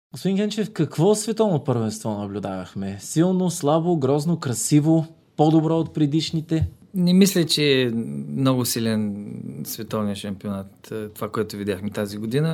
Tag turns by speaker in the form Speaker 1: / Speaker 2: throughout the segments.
Speaker 1: Господин Генчев, какво световно първенство наблюдавахме? Силно, слабо, грозно, красиво, по-добро от предишните?
Speaker 2: Не мисля, че е много силен световния шампионат, това, което видяхме тази година.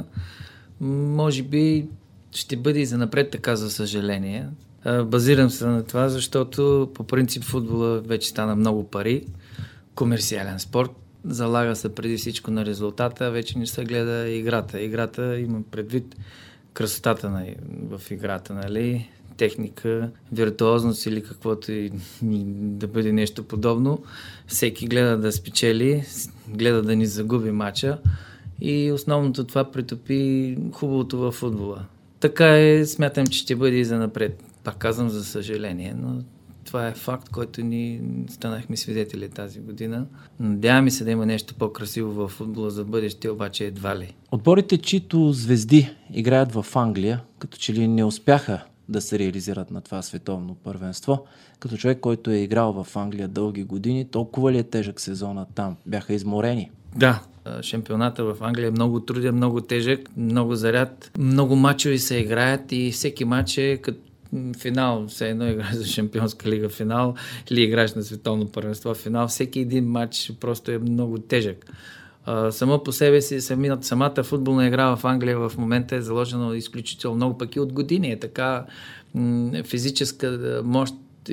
Speaker 2: Може би ще бъде и занапред така, за съжаление. Базирам се на това, защото по принцип футбола вече стана много пари, комерциален спорт. Залага се преди всичко на резултата, вече не се гледа играта. Играта има предвид красотата в играта, нали? Техника, виртуозност или каквото и да бъде нещо подобно. Всеки гледа да спечели, гледа да ни загуби мача и основното това притопи хубавото във футбола. Така е, смятам, че ще бъде и занапред. Пак казвам, за съжаление, но това е факт, който ни станахме свидетели тази година. Надяваме се да има нещо по-красиво във футбола за бъдеще, обаче едва ли.
Speaker 1: Отборите, чието звезди играят в Англия, като че ли не успяха да се реализират на това световно първенство. Като човек, който е играл в Англия дълги години, толкова ли е тежък сезона там? Бяха изморени?
Speaker 2: Да, шампионата в Англия е много труден, много тежък, много заряд. Много мачове се играят и всеки мач е като финал. Все едно играеш за Шампионска лига финал или играеш на световно първенство финал. Всеки един матч просто е много тежък. Само по себе си, самата футболна игра в Англия в момента е заложена изключително много, пък и от години. Е така физическа мощ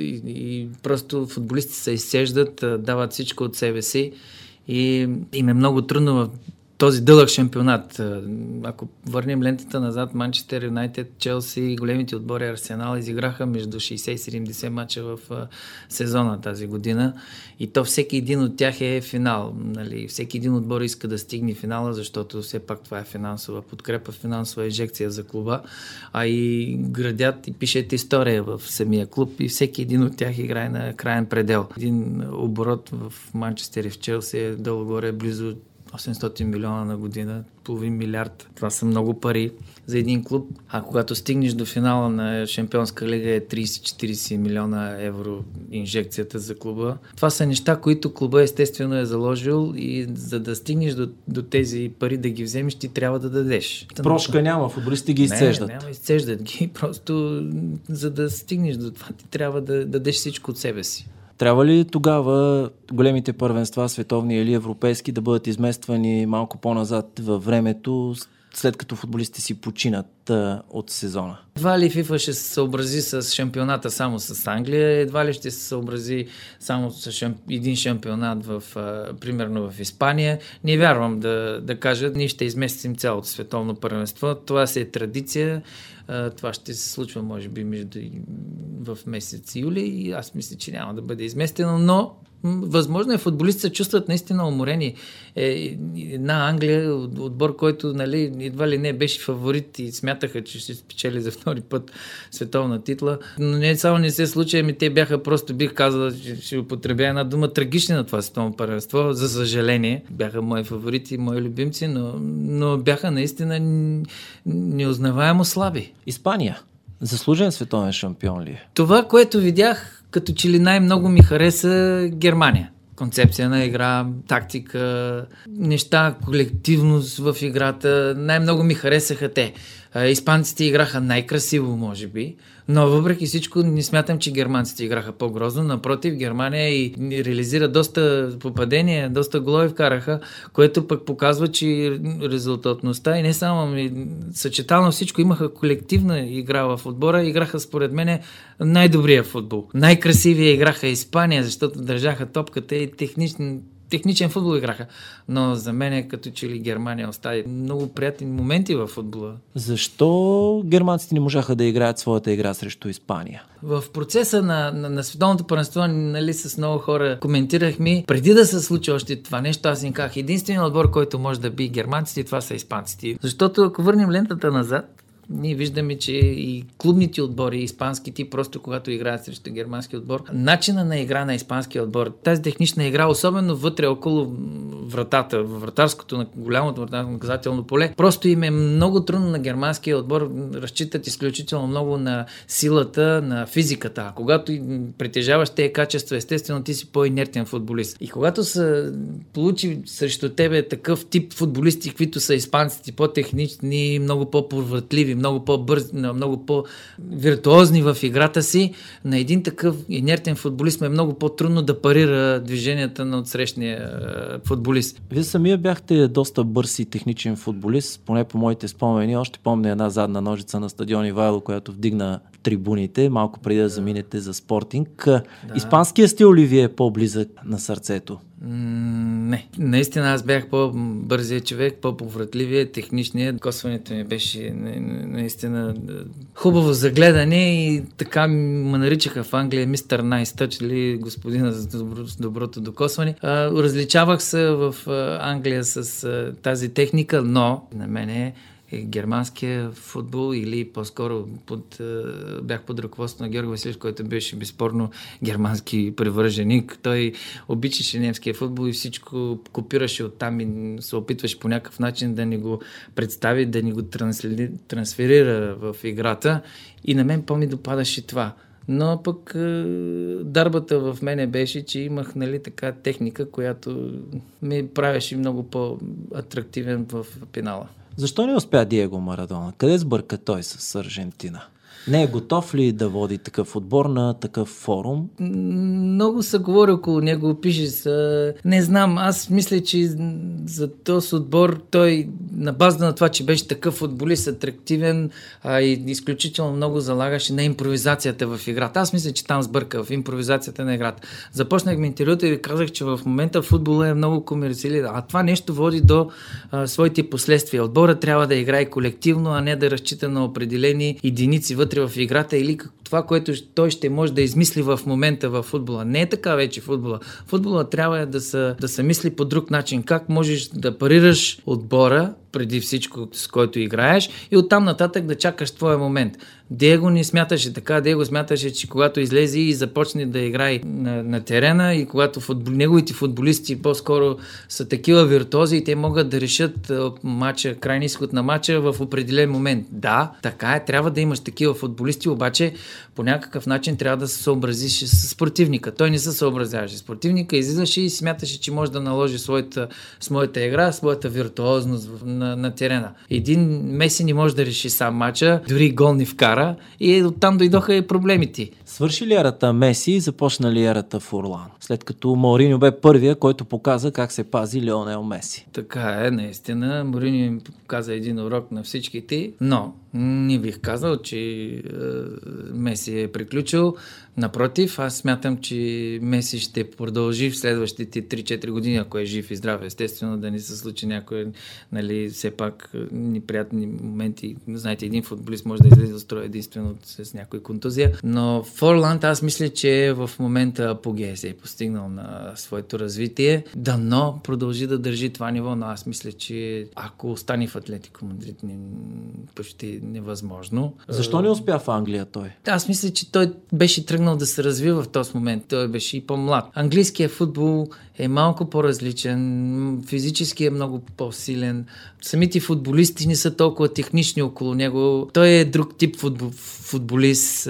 Speaker 2: и просто футболисти се изсеждат, дават всичко от себе си и им е много трудно в този дълъг шампионат. Ако върнем лентата назад, Манчестър Юнайтед, Челси и големите отбори Арсенал изиграха между 60 и 70 мача в сезона тази година и то всеки един от тях е финал. Нали? Всеки един отбор иска да стигне финала, защото все пак това е финансова подкрепа, финансова ежекция за клуба, а и градят и пишат история в самия клуб и всеки един от тях играе на краен предел. Един оборот в Манчестър и в Челси е долу-горе близо 800 милиона на година, половин милиард. Това са много пари за един клуб. А когато стигнеш до финала на Шампионска лига е 30-40 милиона евро инжекцията за клуба. Това са неща, които клуба естествено е заложил и за да стигнеш до тези пари да ги вземеш, ти трябва да дадеш.
Speaker 1: Прошка няма, футболистите ги изцеждат.
Speaker 2: Няма, изцеждат ги. Просто за да стигнеш до това, ти трябва да дадеш всичко от себе си.
Speaker 1: Трябва ли тогава големите първенства, световни или европейски, да бъдат измествани малко по-назад във времето, след като футболистите си починат от сезона?
Speaker 2: Едва ли ФИФА ще се съобрази с шампионата само с Англия, едва ли ще се съобрази само с един шампионат примерно в Испания. Не вярвам да кажа, ние ще изместим цялото световно първенство. Това си е традиция. Това ще се случва, може би, в месец юли и аз мисля, че няма да бъде изместено, но възможно е футболистите се чувстват наистина уморени. Една Англия, отбор, който едва ли не беше фаворит и смятаха, че ще спечели за втори път световна титла. Но не само не се случи, те бяха просто, бих казал, ще употребя една дума, трагични на това световно първенство. За съжаление, бяха мои фаворити, мои любимци, но бяха наистина неузнаваемо слаби.
Speaker 1: Испания. Заслужен световен шампион ли е?
Speaker 2: Това, което видях, като че ли най-много ми хареса Германия. Концепция на игра, тактика, неща, колективност в играта. Най-много ми харесаха те. Испанците играха най-красиво, може би, но въпреки всичко не смятам, че германците играха по-грозно. Напротив, Германия и реализира доста попадения, доста голове вкараха, което пък показва, че резултатността и не само съчетално всичко, имаха колективна игра в отбора, играха според мен най-добрия футбол. Най-красивия играха Испания, защото държаха топката и техничен футбол играха, но за мен е като че ли Германия остави много приятни моменти във футбола.
Speaker 1: Защо германците не можаха да играят своята игра срещу Испания?
Speaker 2: В процеса на световното първенство, с много хора коментирахме, преди да се случи още това нещо, аз им казах, единственият отбор, който може да би германците, това са испанците. Защото ако върнем лентата назад, ние виждаме, че и клубните отбори, испанските, просто когато играят срещу германски отбор, начина на игра на испанския отбор, тази технична игра, особено вътре около вратата, в вратарското, на голямото наказателно поле, просто им е много трудно на германския отбор, разчитат изключително много на силата, на физиката. А когато притежаваш тези качества, естествено ти си по-инертен футболист. И когато се получи срещу тебе такъв тип футболисти, които са испанците, по-технични, много по-повратливи, много по-бързи, много по-виртуозни в играта си. На един такъв инертен футболист е много по-трудно да парира движенията на отсрещния футболист.
Speaker 1: Вие самия бяхте доста бърз и техничен футболист, поне по моите спомени. Още помня една задна ножица на стадион Ивайло, която вдигна трибуните, малко преди да заминете за Спортинг. Испанският стил ли ви е по-близък на сърцето?
Speaker 2: Не. Наистина аз бях по-бързия човек, по-повратливия, техничният. Косването ми беше наистина хубаво за гледане и така ме наричаха в Англия мистер Найс Тъч, или господина за доброто докосване. Различавах се в Англия с тази техника, но на мене германския футбол или по-скоро бях под ръководството на Георги Василев, който беше безспорно германски привърженик. Той обичаше немския футбол и всичко копираше оттам и се опитваше по някакъв начин да ни го представи, да ни го трансферира в играта и на мен по-ми допадаше това. Но пък дарбата в мене беше, че имах така техника, която ми правеше много по-атрактивен в пенала.
Speaker 1: Защо не успя Диего Марадона? Къде сбърка той с Аржентина? Не е готов ли да води такъв отбор на такъв форум?
Speaker 2: Много се говори около него, пише се. Не знам, аз мисля, че за този отбор той на база на това, че беше такъв футболист, атрактивен и изключително много залагаше на импровизацията в играта. Аз мисля, че там сбърка в импровизацията на играта. Започнах ми интервюта и ви казах, че в момента футбола е много комерциализиран, а това нещо води до своите последствия. Отборът трябва да играе колективно, а не да разчита на определени единици вътре в играта или това, което той ще може да измисли в момента в футбола. Не е така вече футбола. Футбола трябва да се мисли по друг начин. Как можеш да парираш отбора преди всичко, с който играеш и оттам нататък да чакаш твоя момент. Диего не смяташе така. Диего смяташе, че когато излезе и започне да играе на терена и когато неговите футболисти по-скоро са такива виртуози и те могат да решат матча, крайния изход на матча в определен момент. Да, така е, трябва да имаш такива футболисти, обаче по някакъв начин трябва да се съобразиш с противника. Той не се съобразяваше с противника, излизаше и смяташе, че може да наложи своята игра, своята виртуозност на терена. Един Меси не може да реши сам матча, дори гол не вкара и оттам дойдоха и проблемите.
Speaker 1: Свърши ли ерата Меси и започна ли ерата Форлан? След като Мауриньо бе първия, който показа как се пази Лионел Меси.
Speaker 2: Така е, наистина. Мауриньо им показа един урок на всичките, но не бих казал, че Меси е приключил. Напротив, аз смятам, че Меси ще продължи в следващите 3-4 години, ако е жив и здрав. Естествено, да не се случи някой, все пак неприятни моменти. Знаете, един футболист може да излезе от строя единствено с някой контузия. Но Форланд, аз мисля, че в момента апогея се е постигнал на своето развитие. Дано продължи да държи това ниво, но аз мисля, че ако остане в Атлетико Мадрид, почти невъзможно.
Speaker 1: Защо не успя в Англия той?
Speaker 2: Аз мисля, че той беше тръгнал да се развива в този момент. Той беше и по-млад. Английският футбол е малко по-различен, физически е много по-силен. Самите футболисти не са толкова технични около него. Той е друг тип футболист,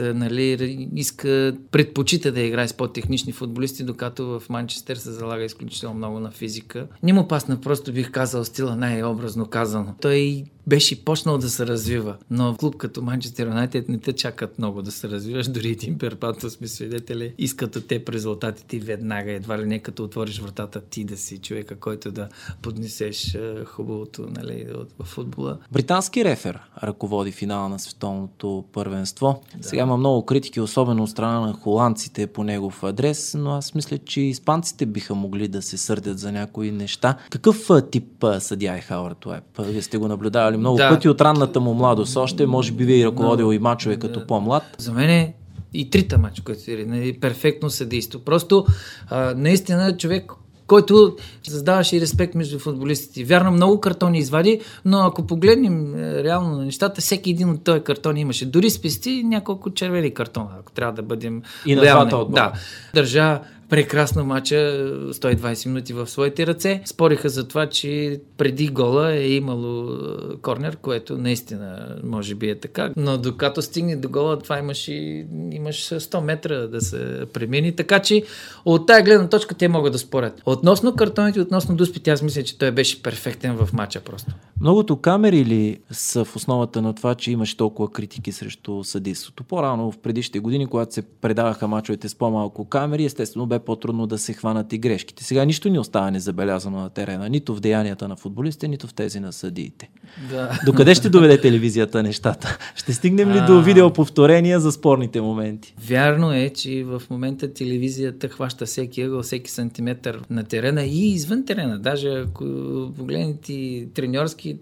Speaker 2: предпочита да играе с по-технични футболисти, докато в Манчестър се залага изключително много на физика. Не му пасна, просто бих казал стила най-образно казано. Той беше почнал да се развива, но в клуб като Манчестър Юнайтед не те чакат много да се развиваш, дори един перпато сме свидетели. Искат от теб резултатите веднага, едва ли не като отвориш вратата ти да си човека, който да поднесеш хубавото в футбола.
Speaker 1: Британски рефер ръководи финала на световното първенство. Да. Сега има много критики, особено от страна на холандците по негов адрес, но аз мисля, че испанците биха могли да се сърдят за някои неща. Какъв тип съдия е Хауърд Уеб? Вие сте го наблюдавали много пъти от ранната му младост. Още може би ви ръководил и мачове като по-млад.
Speaker 2: За мен е и трите мача, които перфектно съдейство. Просто наистина човек, който създаваше и респект между футболистите. Вярно, много картони извади, но ако погледнем реално на нещата, всеки един от този картони имаше. Дори спести няколко червени картона, ако трябва да бъдем
Speaker 1: и на двата отбора.
Speaker 2: Да. Държа прекрасно мача, 120 минути в своите ръце. Спориха за това, че преди гола е имало корнер, което наистина може би е така. Но докато стигне до гола, това имаш 100 метра да се премини. Така че от тая гледна точка те могат да спорят. Относно картоните, относно дуспите, аз мисля, че той беше перфектен в мача просто.
Speaker 1: Многото камери ли са в основата на това, че имаш толкова критики срещу съдийството? По-рано в предишните години, когато се предаваха мачовете с по-малко камери, естествено бе по-трудно да се хванат и грешките. Сега нищо не остава незабелязано на терена, нито в деянията на футболистите, нито в тези на съдиите.
Speaker 2: Да.
Speaker 1: Докъде ще доведе телевизията нещата? Ще стигнем ли до видеоповторения за спорните моменти?
Speaker 2: Вярно е, че в момента телевизията хваща всеки ъгъл, всеки сантиметър на терена и извън терена. Даже ако погледнете треньорските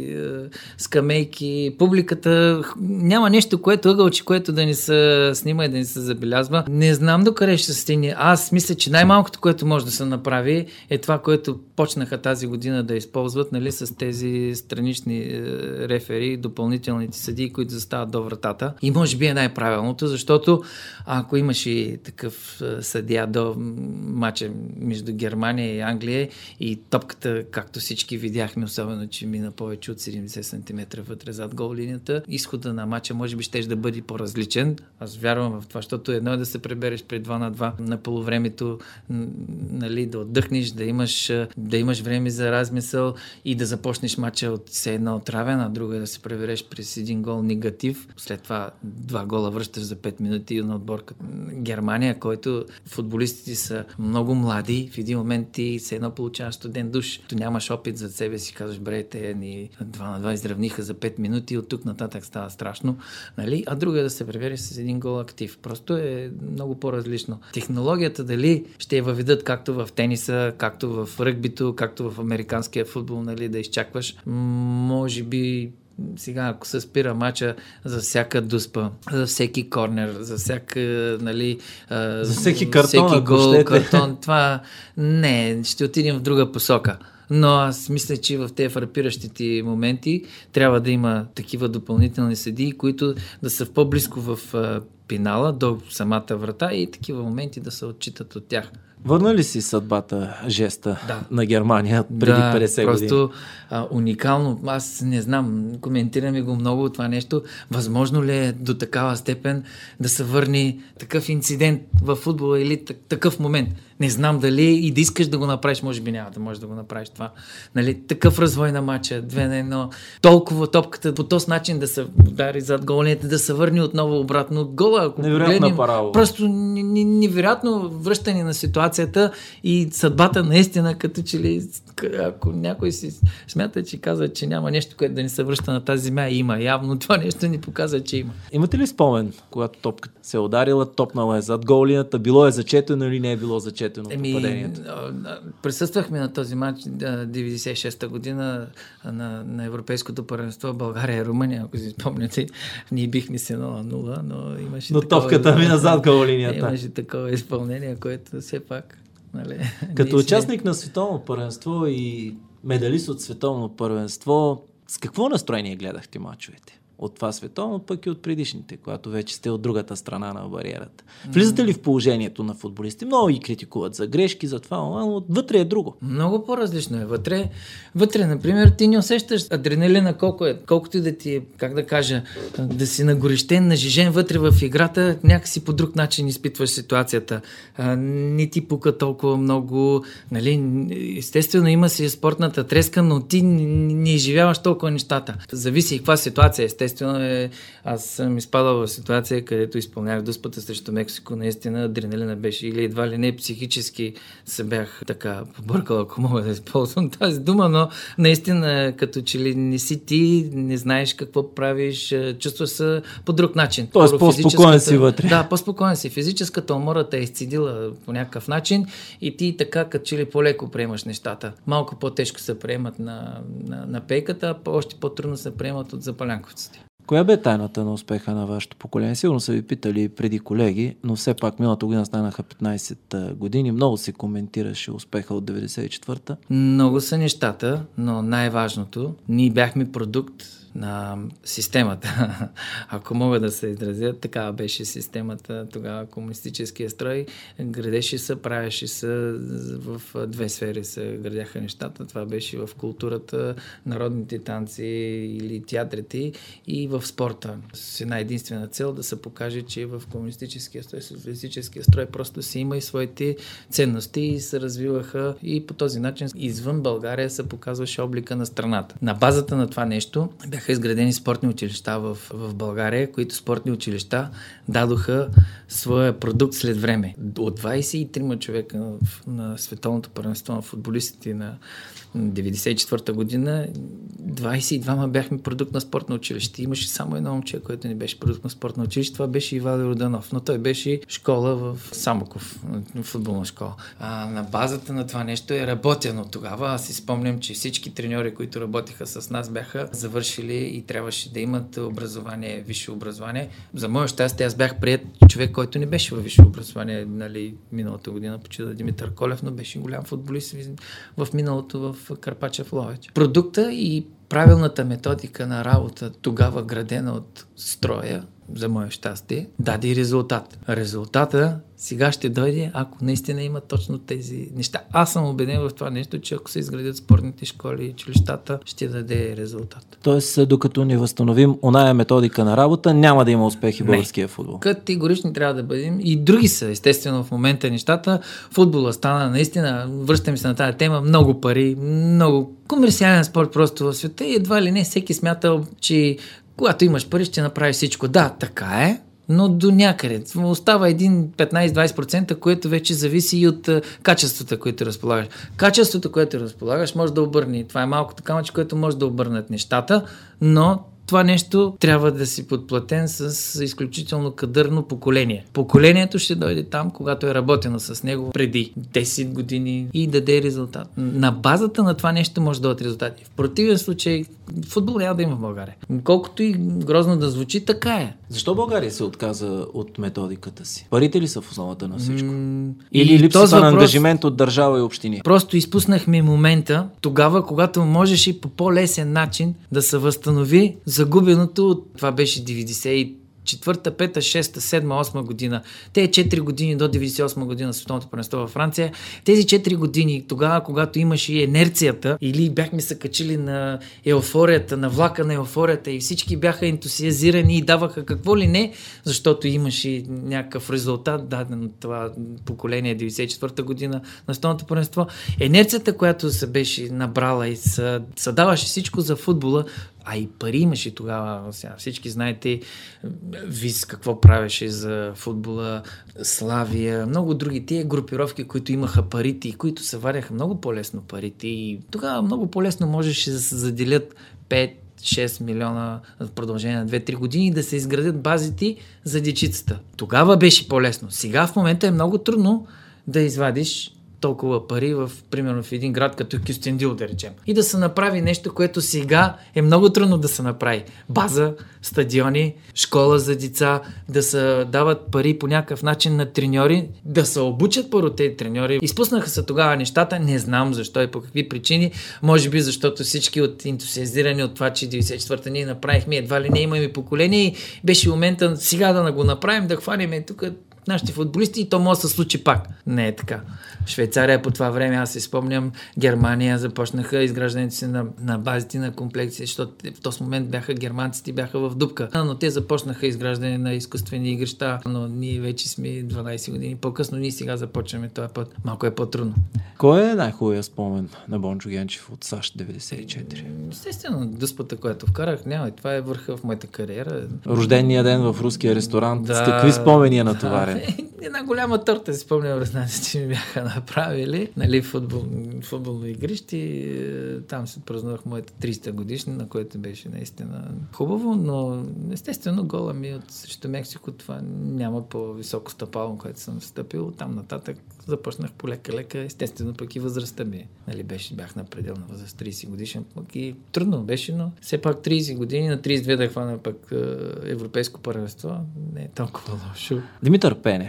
Speaker 2: скамейки, публиката, няма нещо, ъгълче, което да ни се снима и да ни се забелязва. Не знам докъде ще се стигне. Аз мисля, че най-малкото, което може да се направи, е това, което почнаха тази година да използват, нали, с тези странични рефери, допълнителните съдии, които застават до вратата. И може би е най-правилното, защото ако имаш и такъв съдия до мача между Германия и Англия и топката, както всички видяхме, особено, че мина повече от 70 см вътре зад гол линията, изхода на мача може би ще да бъде по-различен. Аз вярвам в това, защото едно е да се пребереш пред 2-2 на полувремето, нали, да отдъхнеш, да имаш време за размисъл и да започнеш мача от все едно отравен, а друго е да се пребереш през един гол негатив. След това 2 гола връщаш за 5 минути на отбор като Германия, който футболистите са много млади. В един момент ти все едно получаваш студен душ. То нямаш опит за себе си, казваш, бре, те ни 2-2 изравниха за 5 минути и от тук нататък става страшно. Нали? А друго е да се пребереш с един гол актив. Просто е много по-различно. Технологията дали ще я въведат както в тениса, както в ръгбито, както в американския футбол, нали, да изчакваш. Може би сега, ако се спира мача за всяка дуспа, за всеки корнер, за всяка, нали,
Speaker 1: за всеки картон,
Speaker 2: всеки гол, картон, това не, ще отидем в друга посока. Но аз мисля, че в тези фрапиращите моменти трябва да има такива допълнителни съдии, които да са по-близко в пенала до самата врата и такива моменти да се отчитат от тях.
Speaker 1: Върна ли си съдбата, жеста на Германия преди 50 години?
Speaker 2: Просто уникално. Аз не знам, коментираме го много това нещо. Възможно ли е до такава степен да се върне такъв инцидент в футбола или такъв момент? Не знам дали и да искаш да го направиш, може би няма да можеш да го направиш това. Нали, такъв развой на матча, 2-1, толкова топката по този начин да се удари зад голнията, да се върне отново обратно от гола. Ако
Speaker 1: невероятна парабола.
Speaker 2: Просто невероятно връщане на ситуацията и съдбата наистина, като че ли, ако някой си смята, че казва, че няма нещо, което да ни се връща на тази земя, има. Явно това нещо ни показва, че има.
Speaker 1: Имате ли спомен, когато топката се е ударила, топнала е зад голлинията, било е зачетено или не е било зачетено попадението?
Speaker 2: Присъствахме на този матч 96-та година на Европейското първенство България и Румъния, ако си спомняте. Ние бихме се 0-0, но имаше
Speaker 1: топката мина зад голлинията.
Speaker 2: Имаше такова изпълнение, което все пак... Нали,
Speaker 1: като участник на световно първенство и медалист от световно първенство, с какво настроение гледахте мачовете? От това световно, пък и от предишните, когато вече сте от другата страна на бариерата. Влизате ли в положението на футболисти? Много ги критикуват за грешки, за това, но вътре е друго.
Speaker 2: Много по-различно е. Вътре, например, ти не усещаш адреналина колко е. Колкото и да ти е, как да кажа, да си нагорещен, нажижен вътре в играта, някакси по друг начин изпитваш ситуацията. Не ти пука толкова много. Нали, естествено има си спортната треска, но ти не изживяваш толкова нещата. Зависи каква ситуация. Естествено аз съм изпадал в ситуация, където изпълнях дуспата срещу Мексико. Наистина адреналина беше или едва ли не психически се бях така побъркал, ако мога да използвам тази дума, но наистина като че ли не си ти, не знаеш какво правиш, чувстваш се по друг начин.
Speaker 1: Тоест по-спокоен си вътре.
Speaker 2: Да, по-спокоен си. Физическата умора те е изцедила по някакъв начин и ти така като че ли по-леко приемаш нещата. Малко по-тежко се приемат на пейката, а още по-трудно се приемат от запалянковците.
Speaker 1: Коя бе тайната на успеха на вашето поколение? Сигурно са ви питали преди колеги, но все пак миналата година станаха 15 години. Много се коментираше успеха от 94-та.
Speaker 2: Много са нещата, но най-важното, ние бяхме продукт на системата. Ако мога да се изразя, такава беше системата тогава, комунистическия строй. Градеше се, правеше се в две сфери се градяха нещата. Това беше в културата, народните танци или театрите и в спорта. С една единствена цел да се покаже, че в комунистическия строй, социалистическия строй просто си има и своите ценности и се развиваха и по този начин извън България се показваше облика на страната. На базата на това нещо бяха изградени спортни училища в България, които спортни училища дадоха своя продукт след време. От 23 човека на световното първенство на футболистите на 1994 година, 22 бяхме продукт на спортно училище. Имаше само едно момче, което не беше продукт на спортно училище. Това беше Ивайло Роданов, но той беше школа в Самоков, футболна школа. На базата на това нещо е работено тогава. Аз си спомням, че всички треньори, които работиха с нас, бяха завършили и трябваше да имат образование, висше образование. За мое щастие, аз бях приет човек, който не беше във висше образование, миналата година почина Димитър Колев, но беше голям футболист в миналото в Карпачев Ловеч. Продукта и правилната методика на работа, тогава градена от строя, за мое щастие, даде и резултат. Резултата сега ще дойде, ако наистина има точно тези неща. Аз съм убеден в това нещо, че ако се изградят спортните школи и училищата, ще даде резултат.
Speaker 1: Тоест, докато не възстановим оная методика на работа, няма да има успехи в българския футбол.
Speaker 2: Категорични трябва да бъдем. И други са, естествено, в момента нещата. Футбола стана наистина, връщаме се на тази тема, много пари, много комерциален спорт просто в света и едва ли не всеки смятал, че когато имаш пари, ще направиш всичко. Да, така е, но до някъде. Остава един 15-20%, което вече зависи и от качествата, които разполагаш. Качеството, което разполагаш, може да обърне. Това е малкото камъче, което може да обърнат нещата, но това нещо трябва да си подплатен с изключително кадърно поколение. Поколението ще дойде там, когато е работено с него преди 10 години и даде резултат. На базата на това нещо може да дадат резултати. В противен случай футбол няма да има в България. Колкото и грозно да звучи, така е.
Speaker 1: Защо България се отказа от методиката си? Парите ли са в основата на всичко? Или липсата на ангажимент от държава и общини?
Speaker 2: Просто изпуснахме момента тогава, когато можеше по по-лесен начин да се възстанови загубеното. Това беше 94-та, 5-та, 6-та, 7-та, 8-та година. Те 4 години до 98 година световното първенство във Франция. Тези 4 години, тогава, когато имаше инерцията или бяхме се качили на еуфорията, на влака на еуфорията и всички бяха ентусиазирани и даваха какво ли не, защото имаше някакъв резултат даден от това поколение 94-та година на световното първенство. Инерцията, която се беше набрала и се даваше всичко за футбола, а и пари имаше тогава. Сега всички знаете Виз какво правеше за футбола, Славия, много други тия групировки, които имаха парите и които се варяха много по-лесно парите. И тогава много по-лесно можеше да се заделят 5-6 милиона в продължение на 2-3 години и да се изградят базите за дечицата. Тогава беше по-лесно. Сега в момента е много трудно да извадиш толкова пари примерно в един град като Кюстендил, да речем. И да се направи нещо, което сега е много трудно да се направи. База, стадиони, школа за деца, да се дават пари по някакъв начин на треньори, да се обучат първо тези треньори. Изпуснаха се тогава нещата, не знам защо и по какви причини. Може би защото всички от ентусиазирани от това, че 94-та ние направихме, едва ли не имаме поколение и беше момента сега да го направим, да хванем тук нашите футболисти и то може да се случи пак. Не е така. Швейцария по това време, аз си спомням, Германия започнаха изграждането си на базите на комплекси, защото в този момент германците бяха в дупка. Но те започнаха изграждане на изкуствени игрища, но ние вече сме 12 години по-късно, ние сега започваме този път. Малко е по-трудно.
Speaker 1: Кой е най-хубавият спомен на Бончо Генчев от САЩ 94?
Speaker 2: Естествено, дъспата, която вкарах, няма. Това е върха в моята кариера.
Speaker 1: Рождения ден в руския ресторант. С какви спомени е натоварен?
Speaker 2: Една голяма торта, си спомням, разнаците, че ми бяха направили. Нали, футболно игрище. Там се празнувах моята 300 годишна, на което беше наистина хубаво, но естествено гола ми от срещу Мексико, това няма по-високо стъпало, което съм стъпил. Там нататък започнах полека-лека, естествено пък и възрастта ми. Нали, бях на пределна възраст, 30 годишен, пък и трудно беше, но все пак 30 години, на 32 да хвана пък европейско първенство, не е толкова лошо.
Speaker 1: Димитър Пенев,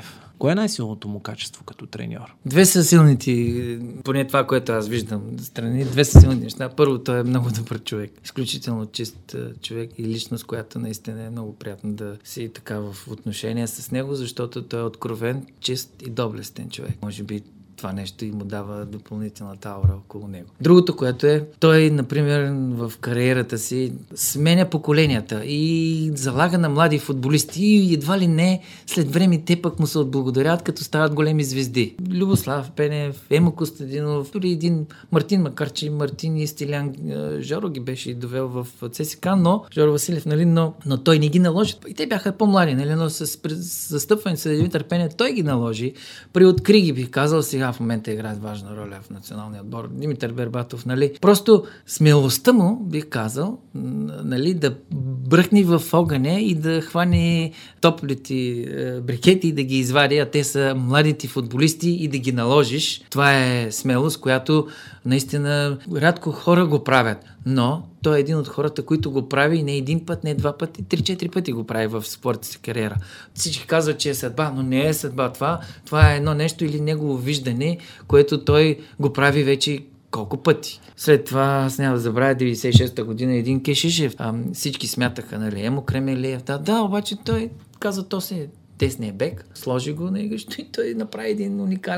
Speaker 1: Кое е най-силното му качество като треньор?
Speaker 2: Две са силните, поне това, което аз виждам страни, две са силните неща. Първо, той е много добър човек. Изключително чист човек и личност, която наистина е много приятно да си така в отношения с него, защото той е откровен, чист и доблестен човек. Може би това нещо и му дава допълнителната аура около него. Другото, което е, той, например, в кариерата си сменя поколенията и залага на млади футболисти и едва ли не след време те пък му се отблагодарят, като стават големи звезди. Любослав Пенев, Емо Костадинов, дори един Мартин, макар че Мартин и Стилян Жоро ги беше довел в ЦСКА, но Жоро Василев, нали, но той не ги наложи. И те бяха по-млади, нали, но с застъпване с Димитър Пенев той ги наложи. Приоткри ги, бих казал, сега в момента играят важна роля в националния отбор. Димитър Бербатов, нали? Просто смелостта му, бих казал, нали, да бръхне в огъня и да хване топлите брикети и да ги извади, а те са младите футболисти и да ги наложиш. Това е смелост, която наистина рядко хора го правят. Но той е един от хората, които го прави не един път, не два пъти, 3-4 пъти го прави в спортната си кариера. Всички казват, че е съдба, но не е съдба това. Това е едно нещо или негово виждане, което той го прави вече колко пъти. След това, аз няма да забравя, 96-та година един Кешишев. Всички смятаха, нали, Емо Кремелиев. Да, обаче той каза, то се десния бек, сложи го на игрището и той направи един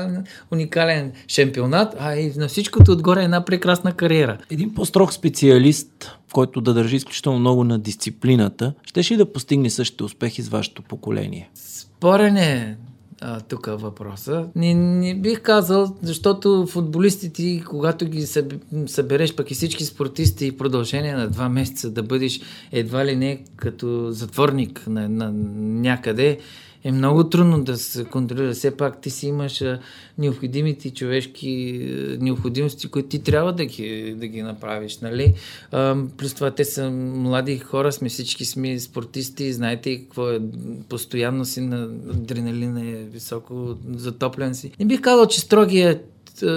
Speaker 2: уникален шампионат, а и на всичкото отгоре една прекрасна кариера.
Speaker 1: Един по-строг специалист, който да държи изключително много на дисциплината, щеше ли да постигне същите успехи с вашето поколение?
Speaker 2: Спорен е тук въпроса. Не бих казал, защото футболистите, когато ги събереш, пък и всички спортисти в продължение на 2 месеца да бъдеш едва ли не като затворник на някъде, е много трудно да се контролира. Все пак ти си имаш необходимите човешки необходимости, които ти трябва да ги направиш. Нали? Плюс това те са млади хора, всички сме спортисти, знаете какво е, постоянно си на адреналина е високо затоплен си. Не бих казал, че строгият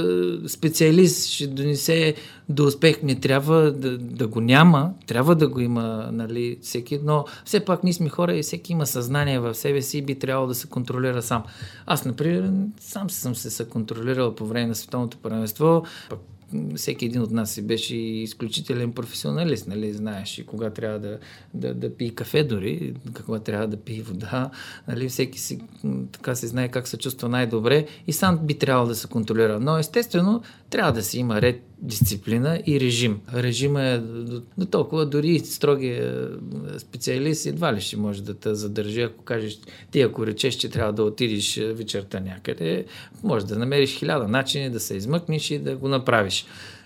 Speaker 2: специалист ще донесе до успех. Не трябва да го няма, трябва да го има, нали, всеки, но все пак ние сме хора и всеки има съзнание в себе си и би трябвало да се контролира сам. Аз, например, сам съм се контролирал по време на световното първенство, пък всеки един от нас си беше изключителен професионалист, нали, знаеш и кога трябва да пие кафе дори, кога трябва да пие вода, нали, всеки си така се знае как се чувства най-добре и сам би трябвало да се контролира. Но естествено трябва да си има ред, дисциплина и режим. Режима е до толкова, дори строгия специалист едва ли ще може да те задържи, ако кажеш, ти ако речеш, че трябва да отидеш вечерта някъде, може да намериш 1000 начини да се измъкнеш и да го направиш.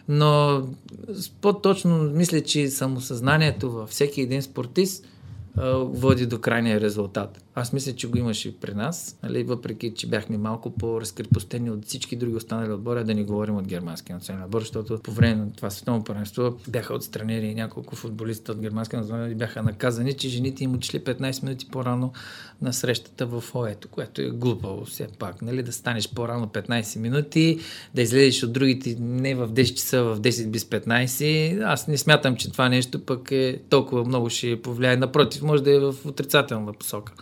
Speaker 2: Но по-точно мисля, че самосъзнанието във всеки един спортист води до крайния резултат. Аз мисля, че го имаше при нас, нали, въпреки че бяхме малко по-разкрепостени от всички други останали отбори, да не говорим от германския национален отбор, защото по време на това световно първенство бяха отстранени няколко футболиста от германския национален отбор и бяха наказани, че жените им отишли 15 минути по-рано на срещата в фоето, което е глупаво все пак, нали, да станеш по-рано 15 минути, да излезеш от другите не в 10 часа, в 10 без 15. Аз не смятам, че това нещо пък е толкова много ще повлияе. Напротив, може да е в отрицателна посока.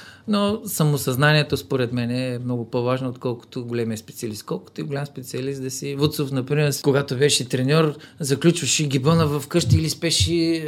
Speaker 2: Но самосъзнанието според мен е много по-важно, отколкото големия специалист. Колкото и голям специалист да си. Вуцов, например, когато беше треньор, заключваше гибона в къщи или спеше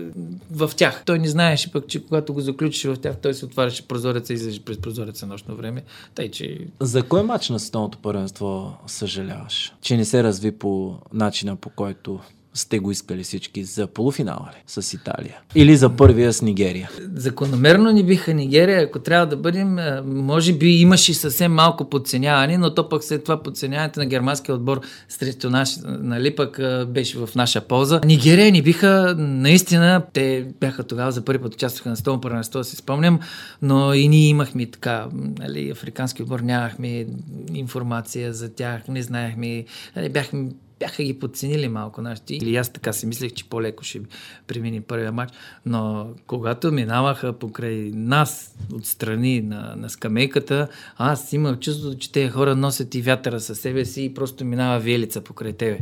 Speaker 2: в тях. Той не знаеше пък, че когато го заключеше в тях, той се отваряше прозореца и излезе през прозореца нощно време. Тъй, че...
Speaker 1: За кой мач на световното първенство съжаляваш? Че не се разви по начина, по който сте го искали всички? За полуфинала ли с Италия? Или за първия с Нигерия?
Speaker 2: Закономерно ни биха Нигерия, ако трябва да бъдем, може би имаше съвсем малко подценяване, но то пък след това подценяването на германския отбор срещу наш, нали, пък беше в наша полза. Нигерия ни биха, наистина, те бяха тогава за първи път участваха на световно първенство, си спомням, но и ние имахме така, нали, африкански отбор, нямахме информация за тях, не знаехме, нали, бяха ги подценили малко нашите. Или аз така си мислех, че по-леко ще премини първия матч. Но когато минаваха покрай нас, отстрани на скамейката, аз имах чувството, че тези хора носят и вятъра със себе си и просто минава виелица покрай тебе.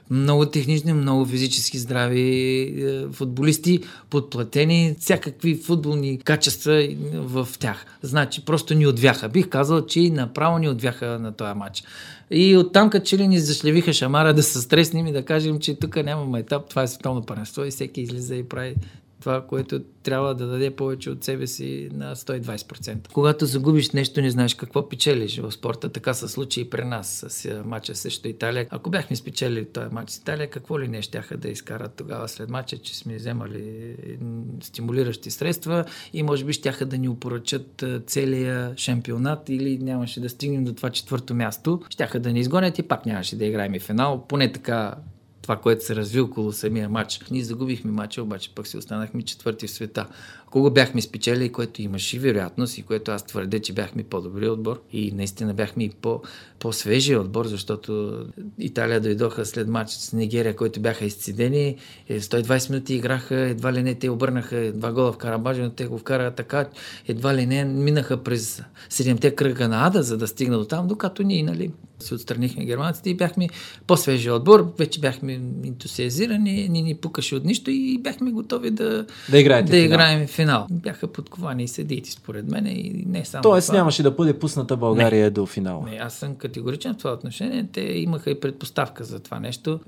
Speaker 2: Много технични, много физически здрави футболисти, подплатени, всякакви футболни качества в тях. Значи, просто ни отвяха. Бих казал, че направо ни отвяха на този матч. И оттам като че ли ни зашлевиха шамара да се стреснем и да кажем, че тук нямаме етап, това е световно първенство и всеки излиза и прави това, което трябва да даде повече от себе си на 120%. Когато загубиш нещо, не знаеш какво печелиш в спорта. Така се случи и при нас с мача срещу Италия. Ако бяхме спечелили този мач с Италия, какво ли не щяха да изкарат тогава след мача, че сме вземали стимулиращи средства и може би щяха да ни опоръчат целия шампионат или нямаше да стигнем до това 4-то място. Щяха да ни изгонят и пак нямаше да играем и финал. Поне така това, което се разви около самия матч. Ние загубихме матча, обаче пък си останахме 4-ти в света. Ако го бяхме спечели, което имаше вероятност и което аз твърдя, че бяхме по-добри отбор и наистина бяхме и по-свежи отбор, защото Италия дойдоха след матч с Нигерия, който бяха изцедени. 120 минути играха, едва ли не те обърнаха 2 гола в Карабаджа, но те го вкараха така, едва ли не минаха през 7-те кръга на Ада, за да стигна до там, докато ние, нали, се отстранихме германците и бяхме по-свежи отбор, вече бяхме ентусиазирани, ни пукаше от нищо и бяхме готови да играем финал. Бяха подковани и съдиите, според мен, и не само.
Speaker 1: Тоест нямаше да бъде пусната България до финала.
Speaker 2: Не, аз съм категоричен в това отношение. Те имаха и предпоставка за това нещо.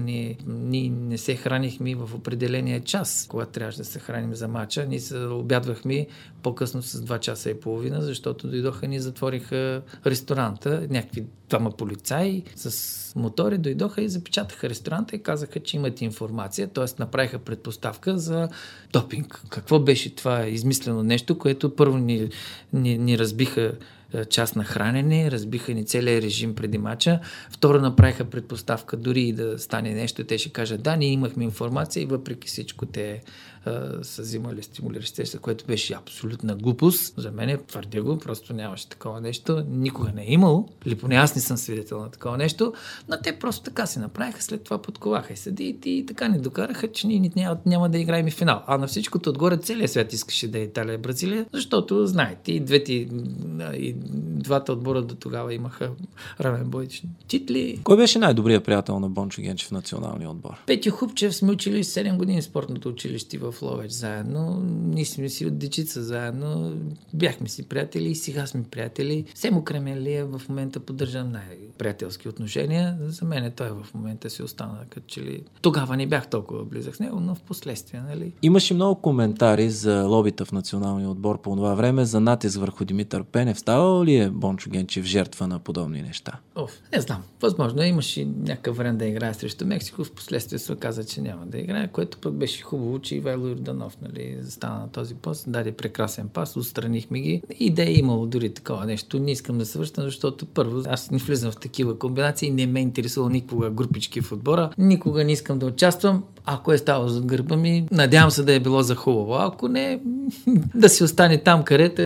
Speaker 2: Ние не се хранихме в определения час, когато трябваше да се храним за мача. Ние се обядвахме по-късно с 2 часа и половина, защото дойдоха ни затвориха ресторанта. Някакви двама полицаи с мотори дойдоха и запечатаха ресторанта и казаха, че имат информация, т.е. направиха предпоставка за допинг. Какво беше това измислено нещо, което първо ни разбиха част на хранене, разбиха ни целият режим преди мача. Второ, направиха предпоставка дори и да стане нещо, те ще кажат, да, ние имахме информация и въпреки всичко те са взимали стимулиращи средства, което беше абсолютна глупост. За мен, твърдя го, просто нямаше такова нещо. Никога не е имало. Или поне аз не съм свидетел на такова нещо. Но те просто така си направиха, след това подковаха и съдиите и така ни докараха, че ние няма да играем и финал. А на всичкото отгоре целият свят искаше да е Италия и Бразилия, защото, знаете, и двата отбора до тогава имаха равен бой титли.
Speaker 1: Кой беше най-добрият приятел на Бончо Генчев в националния отбор?
Speaker 2: Петю Хубчев, сме учили 7 години в спортното училище в Ловеч заедно. Ние сме си от дечица заедно. Бяхме си приятели и сега сме приятели. Семо Кременлиев в момента поддържам най-приятелски отношения. За мен той в момента си остана като че ли... Тогава не бях толкова близък с него, но в последствие, нали?
Speaker 1: Имаше много коментари за лобита в националния отбор по това време, за натиск върху Димитър Пенев. Ставал ли е Бончо Генчев жертва на подобни неща?
Speaker 2: Не знам. Възможно имаше някакъв вариант да играе срещу Мексико. В последствие се каза, че няма да играе, което пък беше хубаво, че Ивайло Йорданов, нали, застана на този пост, даде прекрасен пас, отстранихме ги. И да е имало дори такова нещо. Не искам да се връщам, защото първо аз не влизам в такива комбинации, не ме интересува никога групички в отбора, никога не искам да участвам. Ако е ставало зад гърба ми, надявам се да е било за хубаво. Ако не, да си остане там, където